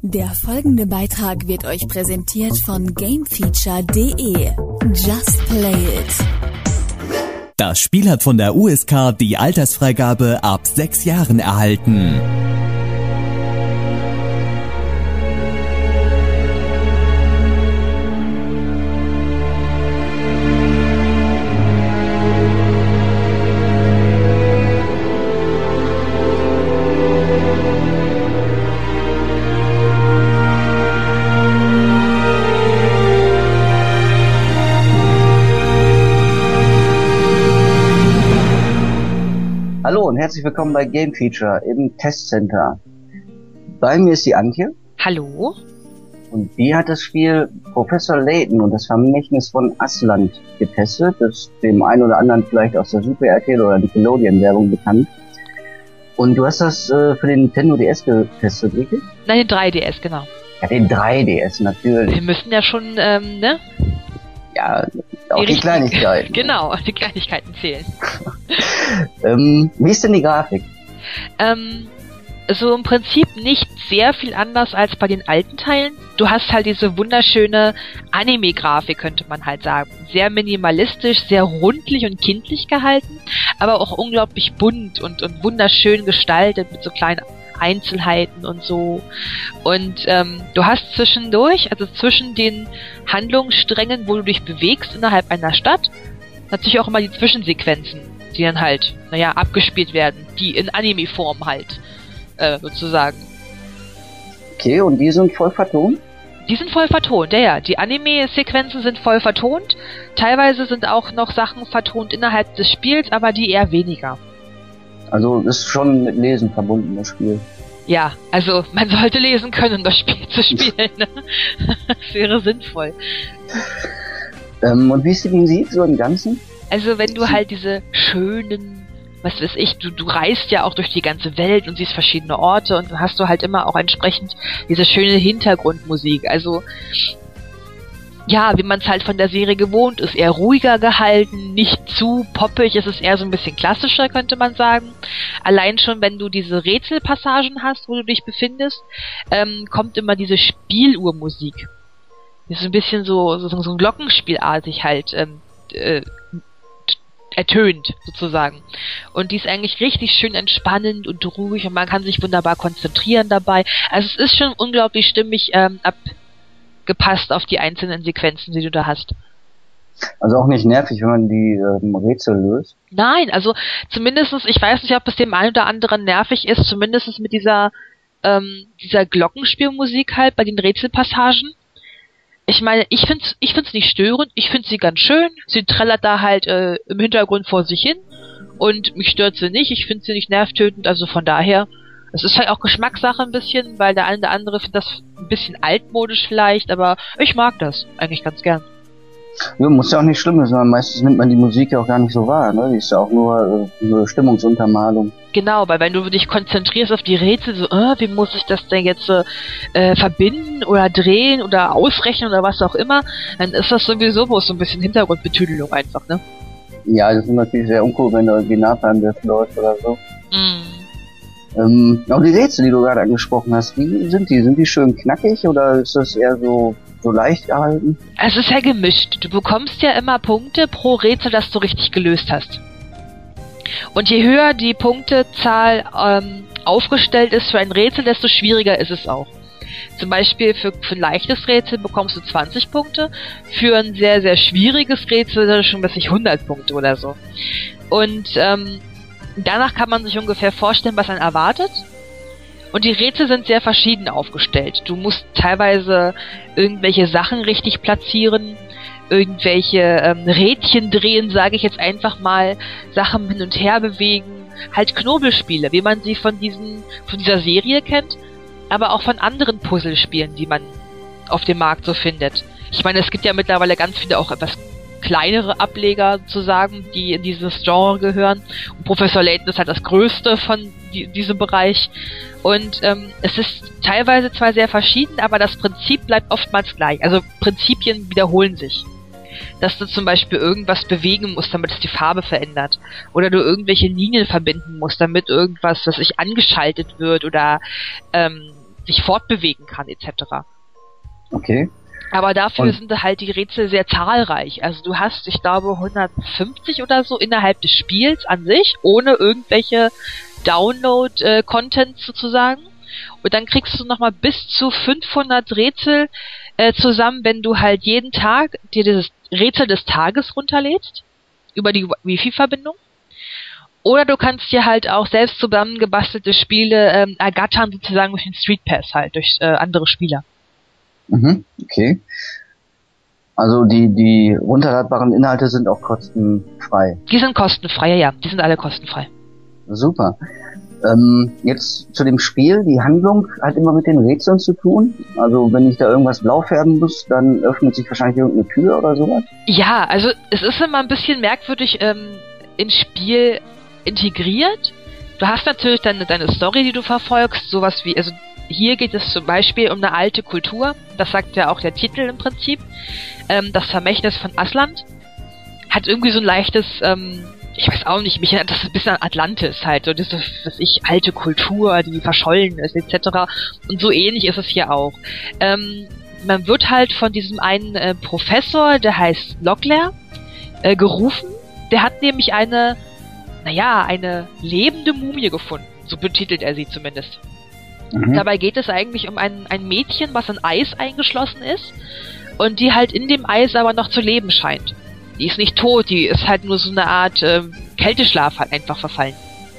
Der folgende Beitrag wird euch präsentiert von gamefeature.de. Just play it. Das Spiel hat von der USK die Altersfreigabe ab 6 Jahren erhalten. Hallo und herzlich willkommen bei Game Feature im Testcenter. Bei mir ist die Antje. Hallo. Und die hat das Spiel Professor Layton und das Vermächtnis von Aslan getestet. Das ist dem einen oder anderen vielleicht aus der Super RTL oder Nickelodeon-Werbung bekannt. Und du hast das für den Nintendo DS getestet, richtig? Nein, den 3DS, genau. Ja, den 3DS, natürlich. Wir müssen ja schon, ne? Ja, auch die Kleinigkeiten. Genau, die Kleinigkeiten zählen. Wie ist denn die Grafik? So im Prinzip nicht sehr viel anders als bei den alten Teilen. Du hast halt diese wunderschöne Anime-Grafik, könnte man halt sagen. Sehr minimalistisch, sehr rundlich und kindlich gehalten, aber auch unglaublich bunt und wunderschön gestaltet mit so kleinen Einzelheiten und so. Und du hast zwischendurch, also zwischen den Handlungssträngen, wo du dich bewegst innerhalb einer Stadt, natürlich auch immer die Zwischensequenzen, die dann halt, abgespielt werden, die in Anime-Form halt, sozusagen. Okay, und die sind voll vertont? Die sind voll vertont, ja. Die Anime-Sequenzen sind voll vertont. Teilweise sind auch noch Sachen vertont innerhalb des Spiels, aber die eher weniger. Also ist schon mit Lesen verbunden, das Spiel. Ja, also man sollte lesen können, um das Spiel zu spielen. Ne? Das wäre sinnvoll. Und wie ist die Musik so im Ganzen? Also wenn du halt diese schönen, was weiß ich, du reist ja auch durch die ganze Welt und siehst verschiedene Orte und dann hast du halt immer auch entsprechend diese schöne Hintergrundmusik. Also ja, wie man es halt von der Serie gewohnt ist, eher ruhiger gehalten, nicht zu poppig, es ist eher so ein bisschen klassischer, könnte man sagen. Allein schon, wenn du diese Rätselpassagen hast, wo du dich befindest, kommt immer diese Spieluhrmusik. Das ist ein bisschen so ein Glockenspielartig halt ertönt, sozusagen. Und die ist eigentlich richtig schön entspannend und ruhig und man kann sich wunderbar konzentrieren dabei. Also es ist schon unglaublich stimmig abgepasst auf die einzelnen Sequenzen, die du da hast. Also auch nicht nervig, wenn man die Rätsel löst? Nein, also zumindestens, ich weiß nicht, ob es dem einen oder anderen nervig ist, zumindest mit dieser Glockenspielmusik halt bei den Rätselpassagen. Ich meine, ich find's nicht störend, ich find sie ganz schön. Sie trällert da halt im Hintergrund vor sich hin und mich stört sie nicht, ich find sie nicht nervtötend, also von daher, es ist halt auch Geschmackssache ein bisschen, weil der eine oder andere findet das ein bisschen altmodisch vielleicht, aber ich mag das eigentlich ganz gern. Ja, muss ja auch nicht schlimm sein, meistens nimmt man die Musik ja auch gar nicht so wahr, ne? Die ist ja auch nur Stimmungsuntermalung. Genau, weil wenn du dich konzentrierst auf die Rätsel, so, wie muss ich das denn jetzt verbinden oder drehen oder ausrechnen oder was auch immer, dann ist das sowieso bloß so ein bisschen Hintergrundbetüdelung einfach, ne? Ja, das ist natürlich sehr uncool, wenn der Originalplan läuft oder so. Auch die Rätsel, die du gerade angesprochen hast, wie sind die? Sind die schön knackig oder ist das eher so leicht gehalten? Es ist ja gemischt. Du bekommst ja immer Punkte pro Rätsel, das du richtig gelöst hast. Und je höher die Punktezahl aufgestellt ist für ein Rätsel, desto schwieriger ist es auch. Zum Beispiel für ein leichtes Rätsel bekommst du 20 Punkte, für ein sehr, sehr schwieriges Rätsel schon 100 Punkte oder so. Und danach kann man sich ungefähr vorstellen, was einen erwartet. Und die Rätsel sind sehr verschieden aufgestellt. Du musst teilweise irgendwelche Sachen richtig platzieren, irgendwelche Rädchen drehen, sage ich jetzt einfach mal, Sachen hin und her bewegen, halt Knobelspiele, wie man sie von dieser Serie kennt, aber auch von anderen Puzzlespielen, die man auf dem Markt so findet. Ich meine, es gibt ja mittlerweile ganz viele auch etwas kleinere Ableger sozusagen, die in dieses Genre gehören. Und Professor Layton ist halt das größte von diesem Bereich. Und es ist teilweise zwar sehr verschieden, aber das Prinzip bleibt oftmals gleich. Also Prinzipien wiederholen sich. Dass du zum Beispiel irgendwas bewegen musst, damit es die Farbe verändert. Oder du irgendwelche Linien verbinden musst, damit irgendwas, was angeschaltet wird oder sich fortbewegen kann, etc. Okay. Aber dafür sind halt die Rätsel sehr zahlreich. Also du hast, ich glaube, 150 oder so innerhalb des Spiels an sich, ohne irgendwelche Download-Contents sozusagen. Und dann kriegst du nochmal bis zu 500 Rätsel zusammen, wenn du halt jeden Tag dir dieses Rätsel des Tages runterlädst, über die Wi-Fi-Verbindung. Oder du kannst dir halt auch selbst zusammengebastelte Spiele ergattern, sozusagen durch den Street Pass halt, durch andere Spieler. Okay. Also die runterladbaren Inhalte sind auch kostenfrei. Die sind kostenfrei, ja. Die sind alle kostenfrei. Super. Jetzt zu dem Spiel. Die Handlung hat immer mit den Rätseln zu tun. Also wenn ich da irgendwas blau färben muss, dann öffnet sich wahrscheinlich irgendeine Tür oder sowas. Ja, also es ist immer ein bisschen merkwürdig ins Spiel integriert. Du hast natürlich deine Story, die du verfolgst. Sowas wie, also hier geht es zum Beispiel um eine alte Kultur. Das sagt ja auch der Titel im Prinzip. Das Vermächtnis von Asland. Hat irgendwie so ein leichtes... ich weiß auch nicht, mich erinnert das ein bisschen an Atlantis halt, so diese, alte Kultur, die verschollen ist, etc. Und so ähnlich ist es hier auch. Man wird halt von diesem einen Professor, der heißt Locklear, gerufen. Der hat nämlich eine lebende Mumie gefunden. So betitelt er sie zumindest. Dabei geht es eigentlich um ein Mädchen, was in Eis eingeschlossen ist und die halt in dem Eis aber noch zu leben scheint. Die ist nicht tot, die ist halt nur so eine Art Kälteschlaf halt einfach verfallen.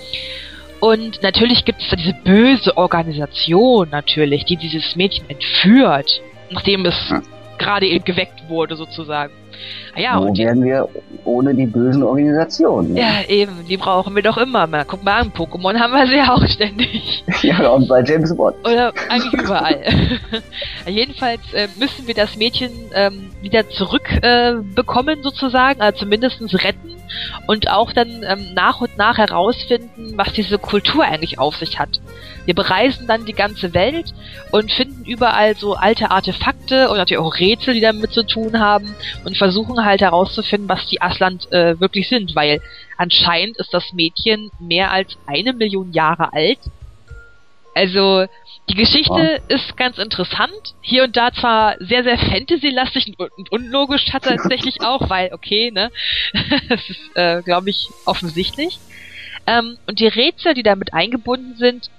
Und natürlich gibt es da diese böse Organisation natürlich, die dieses Mädchen entführt, nachdem es gerade eben geweckt wurde sozusagen. Ja, wo wären wir ohne die bösen Organisationen? Ne? Ja, eben, die brauchen wir doch immer. Guck mal an, Pokémon haben wir sie ja auch ständig. Ja, und bei James Bond. Oder eigentlich überall. Jedenfalls müssen wir das Mädchen wieder zurückbekommen sozusagen, also zumindest retten und auch dann nach und nach herausfinden, was diese Kultur eigentlich auf sich hat. Wir bereisen dann die ganze Welt und finden überall so alte Artefakte und natürlich auch Rätsel, die damit zu tun haben und versuchen halt herauszufinden, was die Asland wirklich sind, weil anscheinend ist das Mädchen mehr als 1 Million Jahre alt. Also die Geschichte ist ganz interessant, hier und da zwar sehr, sehr Fantasy-lastig und unlogisch tatsächlich auch, weil, okay, ne, das ist, glaube ich, offensichtlich. Und die Rätsel, die damit eingebunden sind,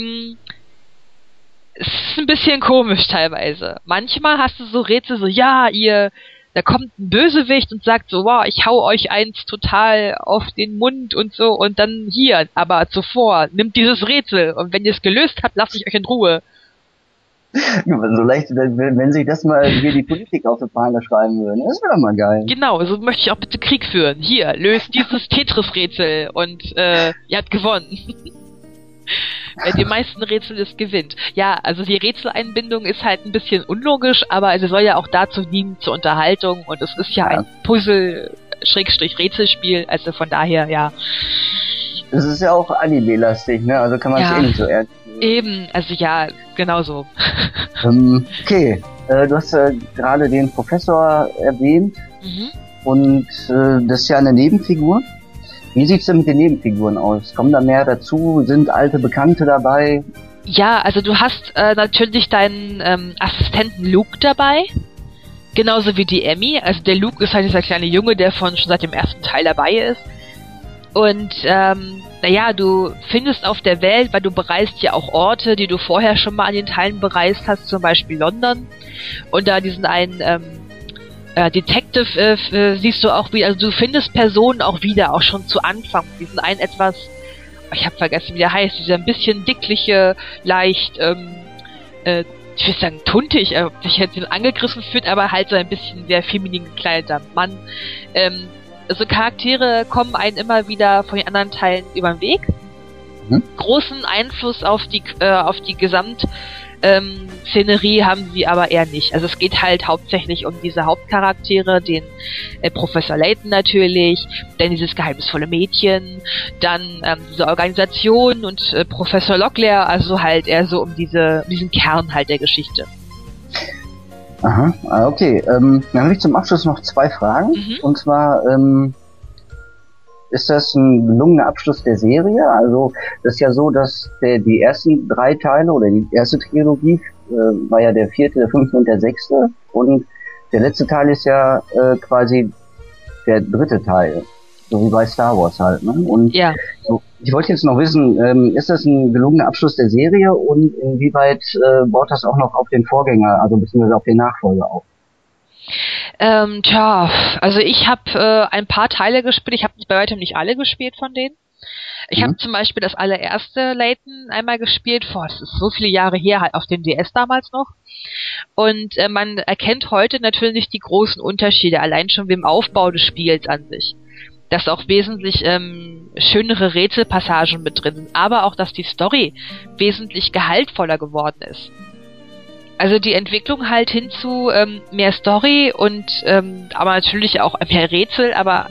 es ist ein bisschen komisch teilweise. Manchmal hast du so Rätsel, so, ja, da kommt ein Bösewicht und sagt so, wow, ich hau euch eins total auf den Mund und so, und dann hier, aber zuvor, nimmt dieses Rätsel und wenn ihr es gelöst habt, lasst ich euch in Ruhe. So leicht, wenn sich das mal hier die Politik auf die Fahne schreiben würden, das wäre doch mal geil. Genau, so möchte ich auch bitte Krieg führen. Hier, löst dieses Tetris-Rätsel und ihr habt gewonnen. Wer die meisten Rätsel ist, gewinnt. Ja, also die Rätseleinbindung ist halt ein bisschen unlogisch, aber sie soll ja auch dazu dienen, zur Unterhaltung, und es ist ja ein Puzzle-Rätselspiel, also von daher, ja. Das ist ja auch Anime-lastig, ne? Also kann man es nicht so ernst nehmen. Eben, also ja, genau so. Okay, du hast gerade den Professor erwähnt und das ist ja eine Nebenfigur. Wie sieht's denn mit den Nebenfiguren aus? Kommen da mehr dazu? Sind alte Bekannte dabei? Ja, also du hast natürlich deinen Assistenten Luke dabei. Genauso wie die Emmy. Also der Luke ist halt dieser kleine Junge, der schon seit dem ersten Teil dabei ist. Und du findest auf der Welt, weil du bereist ja auch Orte, die du vorher schon mal an den Teilen bereist hast, zum Beispiel London. Und da diesen einen Detective siehst du auch wieder, also du findest Personen auch wieder, auch schon zu Anfang. Diesen einen etwas, ich habe vergessen, wie der heißt, dieser ein bisschen dickliche, leicht, ich will sagen tuntig, sich jetzt angegriffen fühlt, aber halt so ein bisschen sehr feminin gekleideter Mann. Also Charaktere kommen einem immer wieder von den anderen Teilen über den Weg. Großen Einfluss auf die Szenerie haben sie aber eher nicht. Also es geht halt hauptsächlich um diese Hauptcharaktere, den Professor Layton natürlich, dann dieses geheimnisvolle Mädchen, dann diese Organisation und Professor Locklear, also halt eher so um diesen Kern halt der Geschichte. Aha, okay. Dann habe ich zum Abschluss noch 2 Fragen. Und zwar, ist das ein gelungener Abschluss der Serie? Also das ist ja so, dass die ersten 3 Teile oder die erste Trilogie war ja der 4., der 5. und der 6. und der letzte Teil ist ja quasi der 3. Teil, so wie bei Star Wars halt. Ne? Und Ja. so, ich wollte jetzt noch wissen, ist das ein gelungener Abschluss der Serie und inwieweit baut das auch noch auf den Vorgänger, also beziehungsweise auf den Nachfolger auf? Also ich habe ein paar Teile gespielt, ich habe bei weitem nicht alle gespielt von denen. Ich habe zum Beispiel das allererste Layton einmal gespielt, das ist so viele Jahre her, halt auf dem DS damals noch. Und man erkennt heute natürlich die großen Unterschiede, allein schon im Aufbau des Spiels an sich. Dass auch wesentlich schönere Rätselpassagen mit drin sind, aber auch, dass die Story wesentlich gehaltvoller geworden ist. Also die Entwicklung halt hin zu mehr Story und aber natürlich auch mehr Rätsel, aber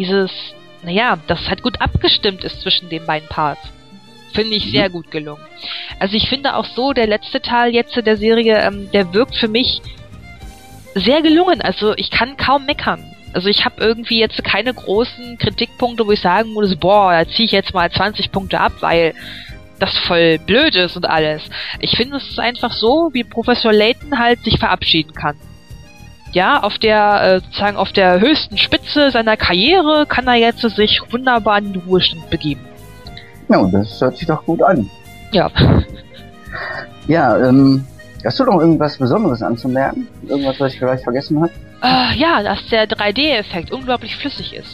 dass halt gut abgestimmt ist zwischen den beiden Parts. Finde ich sehr gut gelungen. Also ich finde auch so, der letzte Teil jetzt der Serie, der wirkt für mich sehr gelungen. Also ich kann kaum meckern. Also ich habe irgendwie jetzt keine großen Kritikpunkte, wo ich sagen muss, da ziehe ich jetzt mal 20 Punkte ab, weil das voll blöd ist und alles. Ich finde, es ist einfach so, wie Professor Layton halt sich verabschieden kann. Ja, auf der höchsten Spitze seiner Karriere kann er jetzt sich wunderbar in den Ruhestand begeben. Ja, das hört sich doch gut an. Ja. Ja, hast du noch irgendwas Besonderes anzumerken? Irgendwas, was ich vielleicht vergessen habe? Ja, dass der 3D-Effekt unglaublich flüssig ist.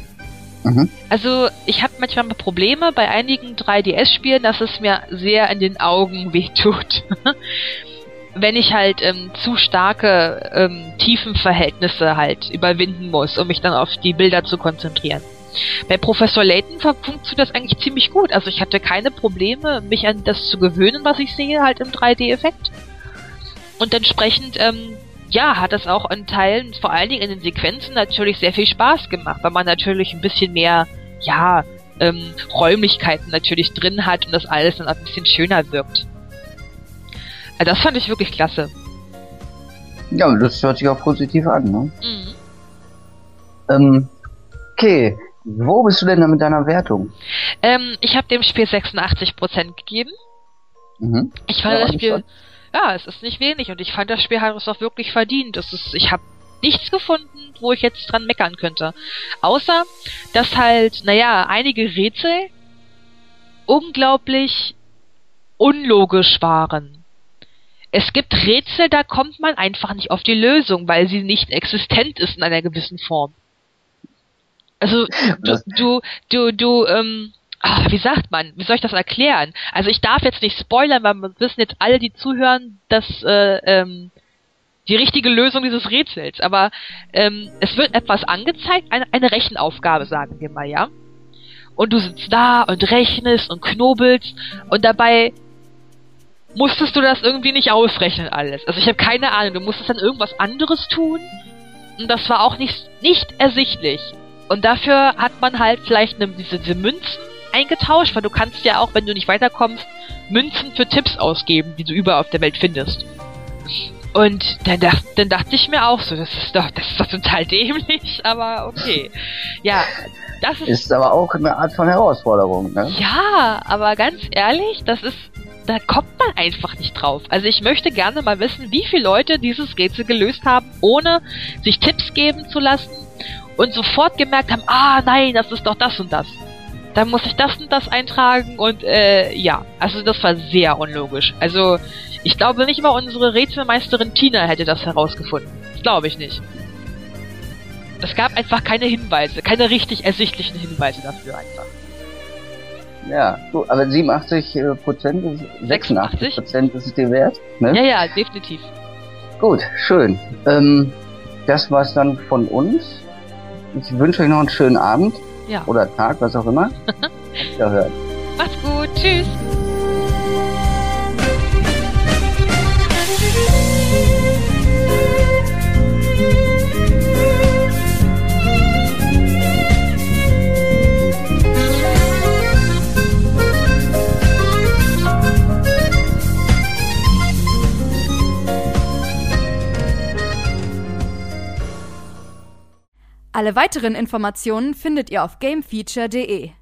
Also, ich habe manchmal Probleme bei einigen 3DS-Spielen, dass es mir sehr in den Augen wehtut. Wenn ich halt zu starke Tiefenverhältnisse halt überwinden muss, um mich dann auf die Bilder zu konzentrieren. Bei Professor Layton funktioniert das eigentlich ziemlich gut. Also ich hatte keine Probleme, mich an das zu gewöhnen, was ich sehe, halt im 3D-Effekt. Und entsprechend, hat es auch in Teilen, vor allen Dingen in den Sequenzen, natürlich sehr viel Spaß gemacht, weil man natürlich ein bisschen mehr, Räumlichkeiten natürlich drin hat und das alles dann auch ein bisschen schöner wirkt. Also das fand ich wirklich klasse. Ja, das hört sich auch positiv an, ne? Okay, wo bist du denn da mit deiner Wertung? Ich habe dem Spiel 86% gegeben. Ich fand das Spiel... Ja, es ist nicht wenig und ich fand, das Spiel hat es auch wirklich verdient. Ich habe nichts gefunden, wo ich jetzt dran meckern könnte. Außer, dass halt, einige Rätsel unglaublich unlogisch waren. Es gibt Rätsel, da kommt man einfach nicht auf die Lösung, weil sie nicht existent ist in einer gewissen Form. Also, wie sagt man? Wie soll ich das erklären? Also ich darf jetzt nicht spoilern, weil wir wissen jetzt alle, die zuhören, dass die richtige Lösung dieses Rätsels. Aber es wird etwas angezeigt, eine Rechenaufgabe, sagen wir mal, ja? Und du sitzt da und rechnest und knobelst und dabei musstest du das irgendwie nicht ausrechnen alles. Also ich habe keine Ahnung, du musstest dann irgendwas anderes tun und das war auch nicht ersichtlich. Und dafür hat man halt vielleicht diese Münzen eingetauscht, weil du kannst ja auch, wenn du nicht weiterkommst, Münzen für Tipps ausgeben, die du überall auf der Welt findest. Und dann dachte ich mir auch so, das ist doch total dämlich, aber okay. Ja, das ist aber auch eine Art von Herausforderung, ne? Ja, aber ganz ehrlich, da kommt man einfach nicht drauf. Also ich möchte gerne mal wissen, wie viele Leute dieses Rätsel gelöst haben, ohne sich Tipps geben zu lassen und sofort gemerkt haben, nein, das ist doch das und das. Dann muss ich das und das eintragen und also das war sehr unlogisch. Also ich glaube nicht mal unsere Rätselmeisterin Tina hätte das herausgefunden. Das glaube ich nicht. Es gab einfach keine Hinweise, keine richtig ersichtlichen Hinweise dafür einfach. Ja, gut, aber 86%, 86% ist es dir wert, ne? Ja, definitiv. Gut, schön. Das war's dann von uns. Ich wünsche euch noch einen schönen Abend. Ja. Oder Tag, was auch immer. Wiederhören. Macht's gut, tschüss. Alle weiteren Informationen findet ihr auf gamefeature.de.